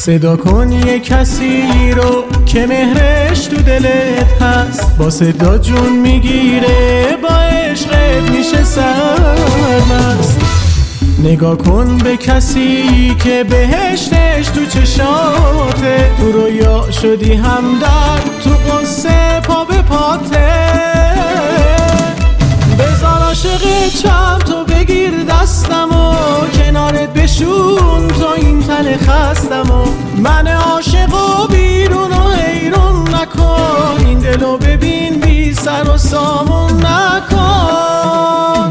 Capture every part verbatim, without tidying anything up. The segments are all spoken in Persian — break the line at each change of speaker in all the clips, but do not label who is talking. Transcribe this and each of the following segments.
صدا کن یه کسی رو که مهرش تو دلت هست، با صدا جون میگیره، با عشقت میشه سرمست. نگاه کن به کسی که بهشتش تو چشاته، تو رویا شدی همدرد، تو قصه پا به پاته. بذار عاشق چم تو بگیر دستم و کنارت بشون تا این تن خستم و من عاشق و بیرون و حیرون نکن، این دلو ببین بی سر و سامون نکن.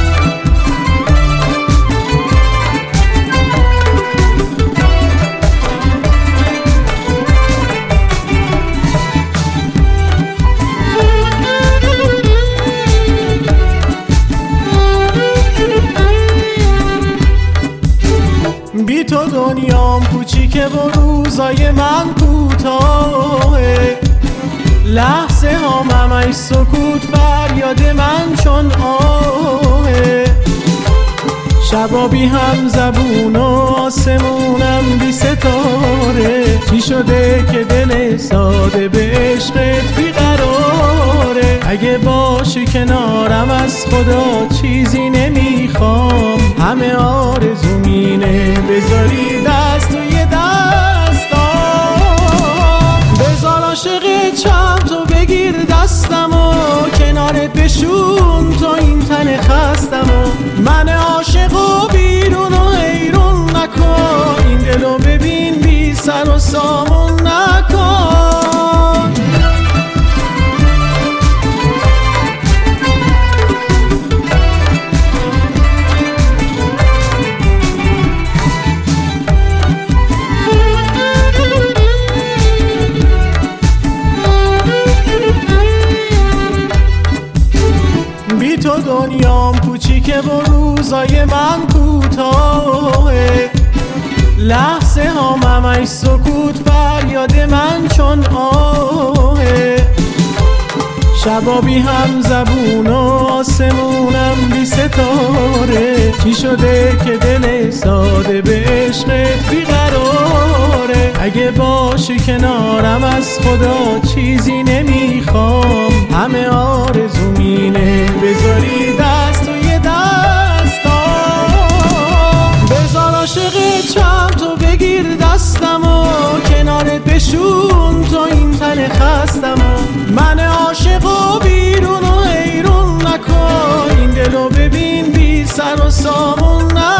بی تو دنیام کوچیکه و روزای من کوتاهه، لحظه ها همش سکوت فریاد من چون آهه. شبا بی هم زبون و آسمونم بی ستاره، چی شده که دل ساده به عشقت بیقراره؟ اگه باشی کنارم از خدا چیزی نمیخوام، همه آرزومینه بذاری دست توی دستام. بذار عاشق چم تو بگیر دستم و کنارت بشون تا این تن خستم و من عاشق و بیرون و حیرون نکن، این دلو ببین بی سر و سامون نکن. بی تو دنیام کوچیکه و روزای من کوتاهه، لحظه ها همش سکوت فریاد من چون آهه. شبا بی هم زبون و آسمونم بی ستاره، چی شده که دل ساده به عشقت بیقراره؟ اگه باشی کنارم از خدا چیزی نمیخوام، همه آرزومینه بذاری دست توی دستام. بذار عاشق چم تو بگیر دستم و کنارت بشون تا این تن خستم و من عاشق و بیرون و حیرون نکن، این دلو ببین بی سر و سامون نکن.